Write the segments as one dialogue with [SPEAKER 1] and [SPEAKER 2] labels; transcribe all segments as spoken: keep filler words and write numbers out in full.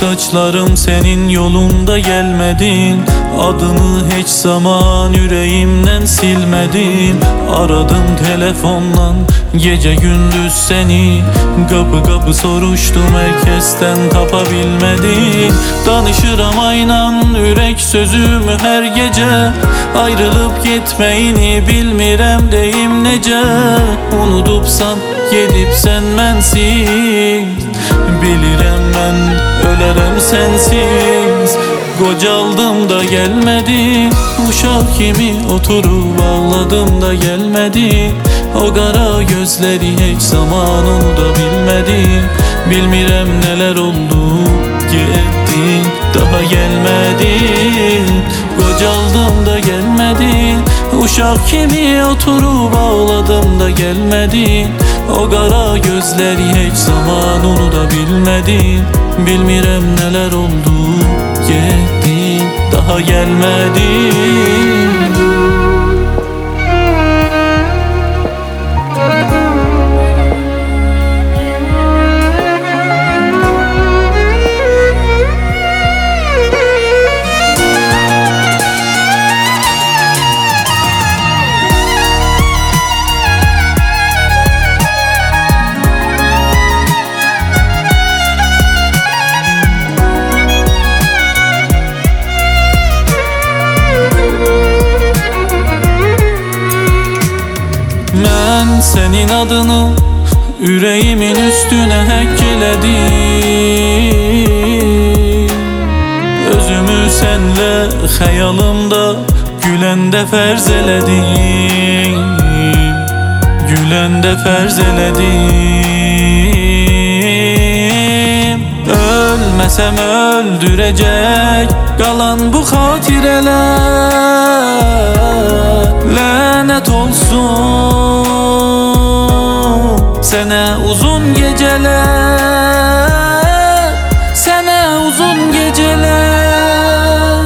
[SPEAKER 1] saçlarım senin yolunda gelmedin. Adını hiç zaman yüreğimden silmedim. Aradım telefonla gece gündüz seni, kapı kapı soruştum herkesten tapabilmedim. Danışıram aynan yürek sözümü her gece, ayrılıp gitmeyini bilmirem deyim nece. Unudupsan gedip sen mensiz, bilirem ben ölerem sensiz. Kocaldım da gelmedi, uşak kimi oturup ağladım da gelmedi. O kara gözleri hiç zaman onu da bilmedi. Bilmirem neler oldu, gittin daha gelmedin. Kocaldım da gelmedin, uşak kimi oturup ağladım da gelmedin. O kara gözleri hiç zaman onu da bilmedin. Bilmirem neler oldu, gittin daha gelmedin. Ben senin adını yüreğimin üstüne hekkeledim. Özümü senle hayalımda gülende ferzeledim. Gülende ferzeledim. Ölmesem öldürecek kalan bu hatireler. Lanet olsun sene uzun geceler, sene uzun geceler.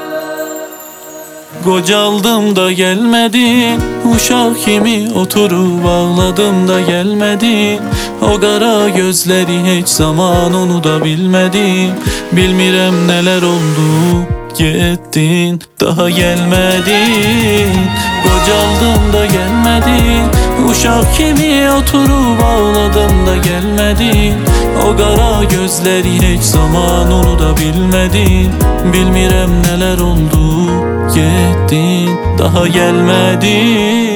[SPEAKER 1] Kocaldım da gelmedi, uşak kimi oturup ağladım da gelmedi. O kara gözleri hiç zaman onu da bilmedi. Bilmirem neler oldu, gittin daha gelmedin. Kocaldım da gelmedin, uşak kimi oturup ağladım da gelmedin. O kara gözleri hiç zaman onu da bilmedin. Bilmirem neler oldu, gittin daha gelmedin.